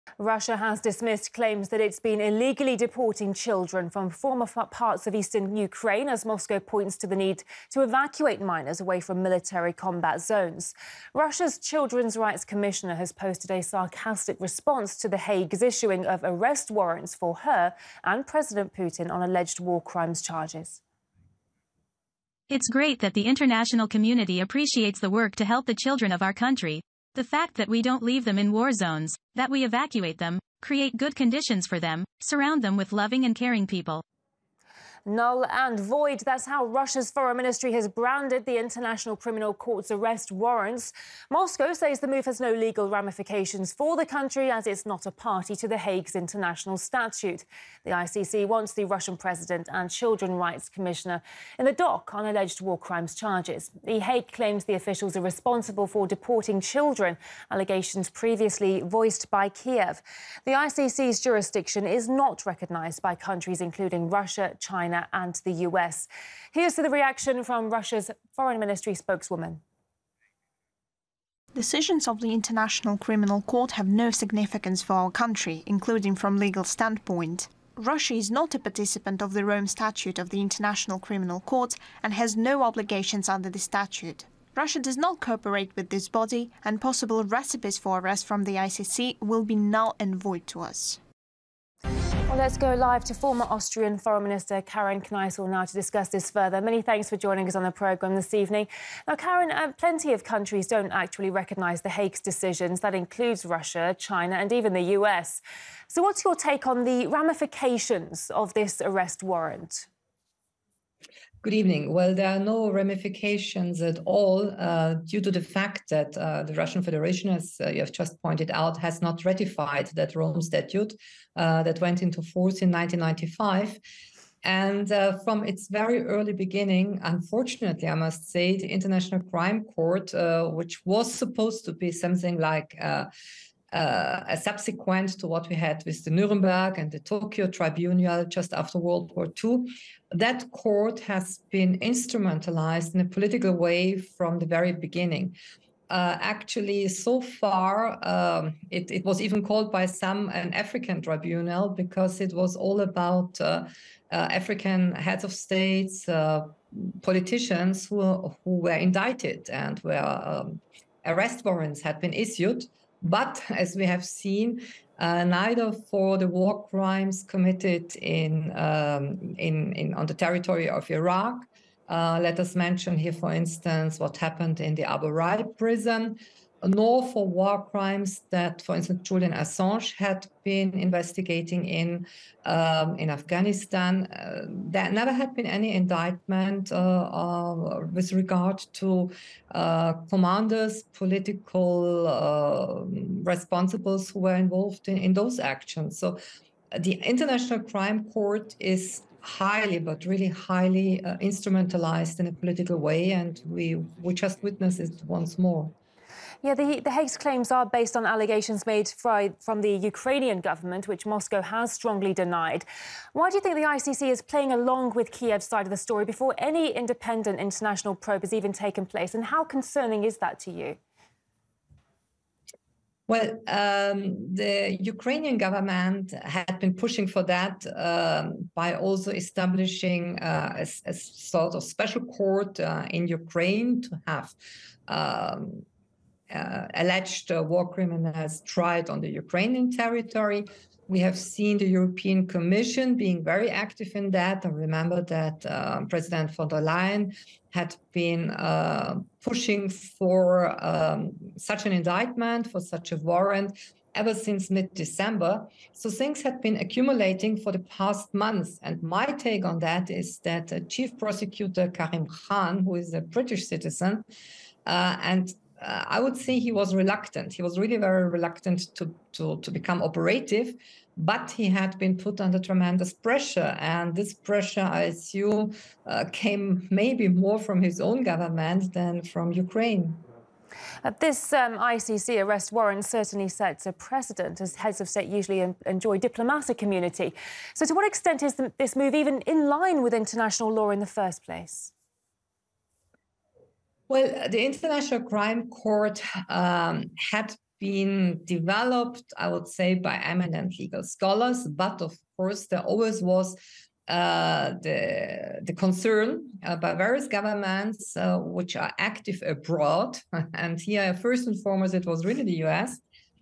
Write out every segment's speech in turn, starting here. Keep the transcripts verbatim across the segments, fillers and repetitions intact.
Russia has dismissed claims that it's been illegally deporting children from former parts of eastern Ukraine as Moscow points to the need to evacuate minors away from military combat zones. Russia's Children's Rights Commissioner has posted a sarcastic response to The Hague's issuing of arrest warrants for her and President Putin on alleged war crimes charges. It's great that the international community appreciates the work to help the children of our country. The fact that we don't leave them in war zones, that we evacuate them, create good conditions for them, surround them with loving and caring people. Null and void. That's how Russia's foreign ministry has branded the International Criminal Court's arrest warrants. Moscow says the move has no legal ramifications for the country as it's not a party to The Hague's international statute. The I C C wants the Russian president and Children's Rights Commissioner in the dock on alleged war crimes charges. The Hague claims the officials are responsible for deporting children, allegations previously voiced by Kiev. The I C C's jurisdiction is not recognised by countries including Russia, China and the U S. Here's the reaction from Russia's Foreign Ministry spokeswoman. Decisions of the International Criminal Court have no significance for our country, including from legal standpoint. Russia is not a participant of the Rome Statute of the International Criminal Court and has no obligations under the statute. Russia does not cooperate with this body, and possible recipes for arrest from the I C C will be null and void to us. Well, let's go live to former Austrian Foreign Minister Karin Kneißl now to discuss this further. Many thanks for joining us on the programme this evening. Now, Karin, uh, plenty of countries don't actually recognise The Hague's decisions. That includes Russia, China and even the U S. So what's your take on the ramifications of this arrest warrant? Good evening. Well, there are no ramifications at all uh, due to the fact that uh, the Russian Federation, as uh, you have just pointed out, has not ratified that Rome Statute uh, that went into force in nineteen ninety-five. And uh, from its very early beginning, unfortunately, I must say, the International Crime Court, uh, which was supposed to be something like uh, Uh, a subsequent to what we had with the Nuremberg and the Tokyo Tribunal just after World War Two, that court has been instrumentalized in a political way from the very beginning. Uh, actually, so far, um, it, it was even called by some an African tribunal because it was all about uh, uh, African heads of states, uh, politicians who, who were indicted and where um, arrest warrants had been issued. But as we have seen, uh, neither for the war crimes committed in, um, in, in on the territory of Iraq, uh, let us mention here, for instance, what happened in the Abu Ghraib prison, nor for war crimes that, for instance, Julian Assange had been investigating in um, in Afghanistan. Uh, there never had been any indictment uh, uh, with regard to uh, commanders, political uh, responsibles who were involved in, in those actions. So uh, the International Crime Court is highly, but really highly uh, instrumentalized in a political way, and we, we just witnessed it once more. Yeah, the, the Hague's claims are based on allegations made from the Ukrainian government, which Moscow has strongly denied. Why do you think the I C C is playing along with Kiev's side of the story before any independent international probe has even taken place? And how concerning is that to you? Well, um, the Ukrainian government had been pushing for that um, by also establishing uh, a, a sort of special court uh, in Ukraine to have um, Uh, alleged uh, war criminals tried on the Ukrainian territory. We have seen the European Commission being very active in that. I remember that uh, President von der Leyen had been uh, pushing for um, such an indictment, for such a warrant, ever since mid-December. So things had been accumulating for the past months. And my take on that is that uh, Chief Prosecutor Karim Khan, who is a British citizen, uh, and Uh, I would say he was reluctant. He was really very reluctant to, to, to become operative, but he had been put under tremendous pressure. And this pressure, I assume, uh, came maybe more from his own government than from Ukraine. Uh, this um, I C C arrest warrant certainly sets a precedent, as heads of state usually en enjoy diplomatic immunity. So to what extent is the, this move even in line with international law in the first place? Well, the International Crime Court um, had been developed, I would say, by eminent legal scholars, but of course there always was uh, the, the concern uh, by various governments uh, which are active abroad, and here first and foremost it was really the U S,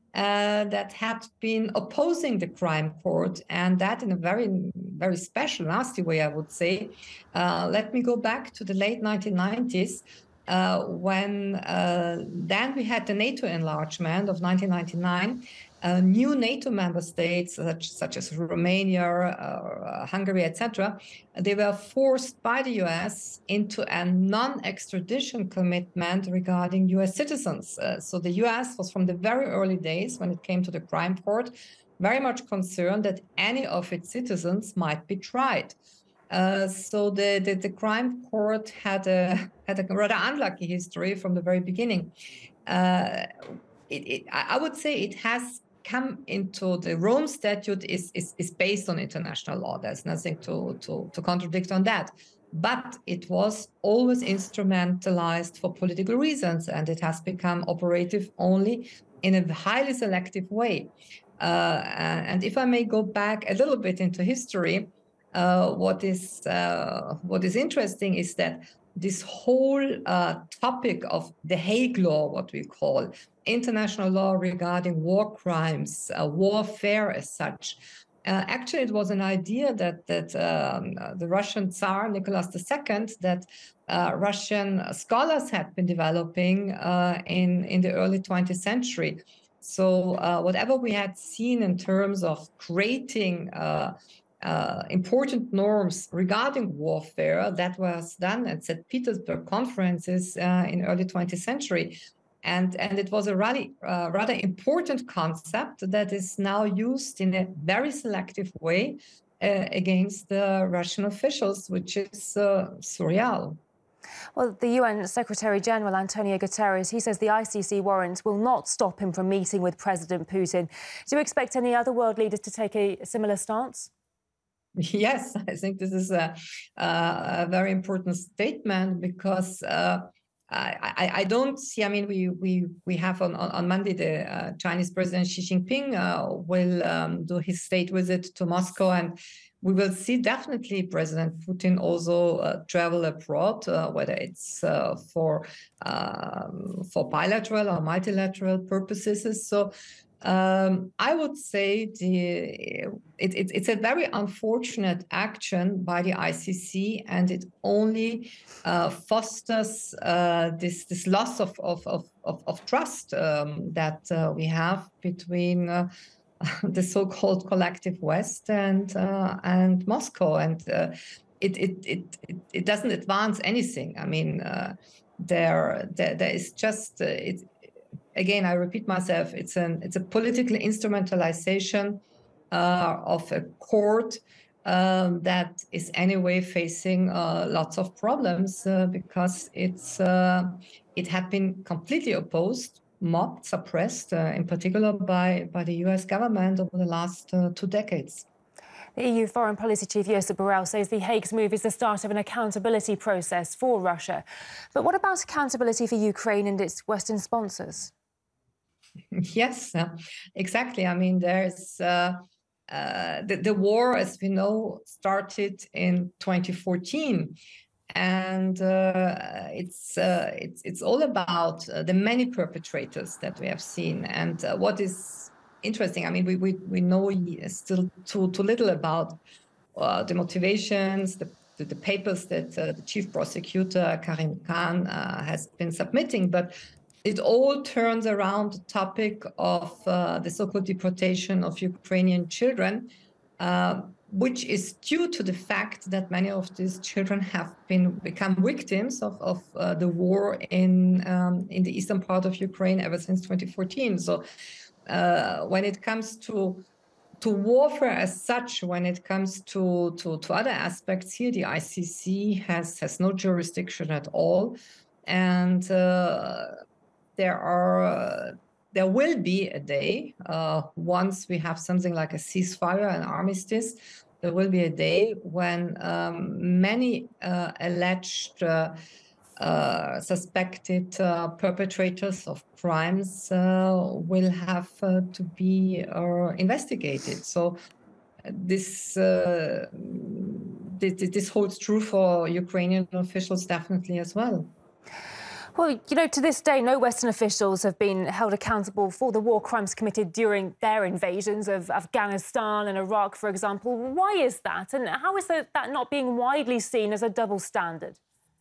uh, that had been opposing the crime court, and that in a very, very special, nasty way, I would say. Uh, let me go back to the late nineteen nineties, uh, when uh, then we had the NATO enlargement of nineteen ninety-nine. Uh, new NATO member states, such, such as Romania, uh, Hungary, et cetera, they were forced by the U S into a non-extradition commitment regarding U S citizens. Uh, so the U S was, from the very early days when it came to the crime court, very much concerned that any of its citizens might be tried. Uh, so the, the, the crime court had a, had a rather unlucky history from the very beginning. Uh, it, it, I would say it has come into the Rome Statute is, is, is based on international law. There's nothing to, to, to contradict on that. But it was always instrumentalized for political reasons, and it has become operative only in a highly selective way. Uh, and if I may go back a little bit into history, uh, what is, uh, what is interesting is that this whole uh, topic of the Hague Law, what we call international law regarding war crimes, uh, warfare as such, uh, actually it was an idea that that um, the Russian Tsar Nicholas the Second, that uh, Russian scholars had been developing uh, in in the early twentieth century. So uh, whatever we had seen in terms of creating uh, Uh, important norms regarding warfare, that was done at Saint Petersburg conferences uh, in early twentieth century. And, and it was a really, uh, rather important concept that is now used in a very selective way uh, against the Russian officials, which is uh, surreal. Well, the U N Secretary-General Antonio Guterres, he says the I C C warrants will not stop him from meeting with President Putin. Do you expect any other world leaders to take a similar stance? Yes, I think this is a, a very important statement, because uh, I, I don't see, I mean, we we, we have on, on Monday the uh, Chinese President Xi Jinping uh, will um, do his state visit to Moscow, and we will see definitely President Putin also uh, travel abroad, uh, whether it's uh, for, um, for bilateral or multilateral purposes. So Um, I would say the, it, it, it's a very unfortunate action by the I C C, and it only uh, fosters uh, this this loss of of of, of trust um, that uh, we have between uh, the so-called collective West and uh, and Moscow, and uh, it, it it it doesn't advance anything. I mean, uh, there, there there is just uh, it. Again, I repeat myself, it's an it's a political instrumentalization uh, of a court um, that is anyway facing uh, lots of problems uh, because it's uh, it had been completely opposed, mobbed, suppressed, uh, in particular by, by the U S government over the last uh, two decades. The E U Foreign Policy Chief Josep Borrell says the Hague's move is the start of an accountability process for Russia. But what about accountability for Ukraine and its Western sponsors? Yes, uh, exactly. I mean, there's uh, uh, the, the war, as we know, started in twenty fourteen, and uh, it's uh, it's it's all about uh, the many perpetrators that we have seen. And uh, what is interesting, I mean, we we we know still too too little about uh, the motivations, the the, the papers that uh, the chief prosecutor Karim Khan uh, has been submitting, but it all turns around the topic of uh, the so-called deportation of Ukrainian children, uh, which is due to the fact that many of these children have been become victims of, of uh, the war in um, in the eastern part of Ukraine ever since twenty fourteen. So uh, when it comes to to warfare as such, when it comes to, to, to other aspects here, the I C C has, has no jurisdiction at all. And uh, There are, uh, there will be a day uh, once we have something like a ceasefire, an armistice. There will be a day when um, many uh, alleged uh, uh, suspected uh, perpetrators of crimes uh, will have uh, to be uh, investigated. So this, uh, this this holds true for Ukrainian officials definitely as well. Well, you know, to this day, no Western officials have been held accountable for the war crimes committed during their invasions of Afghanistan and Iraq, for example. Why is that? And how is that, that not being widely seen as a double standard?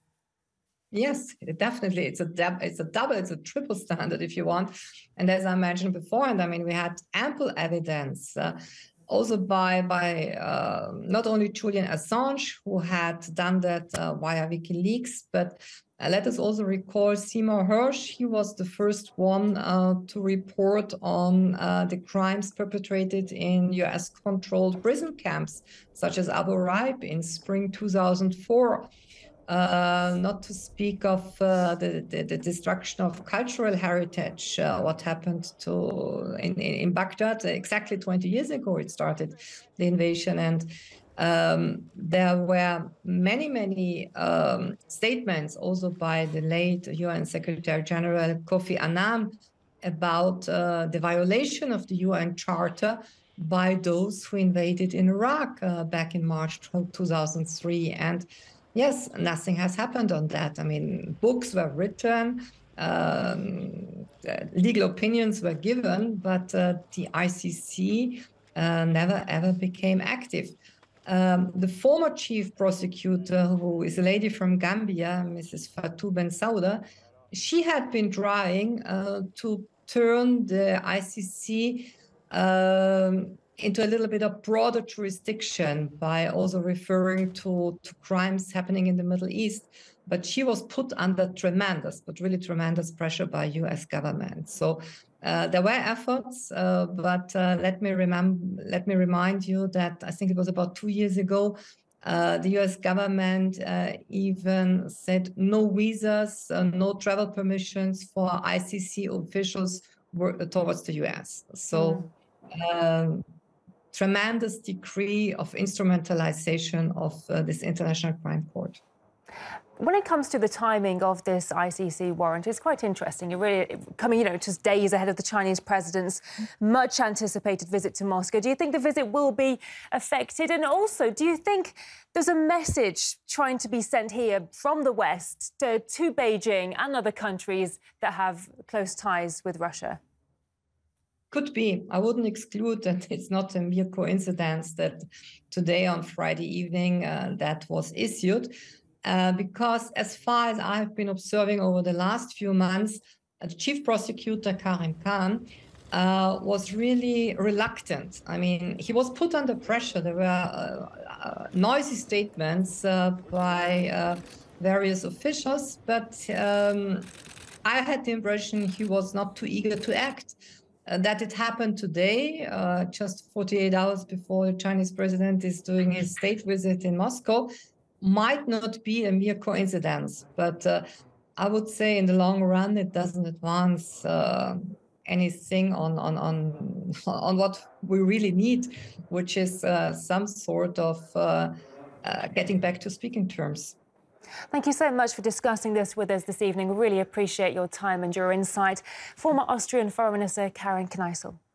Yes, definitely. It's a, it's a double, it's a triple standard, if you want. And as I mentioned before, and I mean, we had ample evidence uh, also by, by uh, not only Julian Assange, who had done that uh, via WikiLeaks, but Uh, let us also recall Seymour Hersh. He was the first one uh, to report on uh, the crimes perpetrated in U S-controlled prison camps, such as Abu Ghraib in spring two thousand four. Uh, not to speak of uh, the, the, the destruction of cultural heritage, uh, what happened to in, in Baghdad exactly twenty years ago. It started the invasion, and Um, there were many, many um, statements also by the late U N Secretary General Kofi Annan about uh, the violation of the U N Charter by those who invaded in Iraq uh, back in March two thousand three. And yes, nothing has happened on that. I mean, books were written, um, legal opinions were given, but uh, the I C C uh, never ever became active. Um, the former chief prosecutor, who is a lady from Gambia, Missus Fatou Bensouda, she had been trying uh, to turn the I C C um, into a little bit of broader jurisdiction by also referring to, to crimes happening in the Middle East. But she was put under tremendous, but really tremendous pressure by U S government. So uh, there were efforts, uh, but uh, let me remember, let me remind you that I think it was about two years ago, uh, the U S government uh, even said no visas, uh, no travel permissions for I C C officials were, towards the U S. So um, tremendous degree of instrumentalization of uh, this International Crime Court. When it comes to the timing of this I C C warrant, it's quite interesting. It really coming, you know, just days ahead of the Chinese president's much anticipated visit to Moscow. Do you think the visit will be affected? And also, do you think there's a message trying to be sent here from the West to, to Beijing and other countries that have close ties with Russia? Could be. I wouldn't exclude that it's not a mere coincidence that today on Friday evening uh, that was issued. Uh, because as far as I've been observing over the last few months, uh, the chief prosecutor, Karim Khan, uh, was really reluctant. I mean, he was put under pressure. There were uh, uh, noisy statements uh, by uh, various officials, but um, I had the impression he was not too eager to act. Uh, that it happened today, uh, just forty-eight hours before the Chinese president is doing his state visit in Moscow, might not be a mere coincidence, but uh, I would say in the long run, it doesn't advance uh, anything on, on, on, on what we really need, which is uh, some sort of uh, uh, getting back to speaking terms. Thank you so much for discussing this with us this evening. We really appreciate your time and your insight. Former Austrian Foreign Minister Karin Kneißl.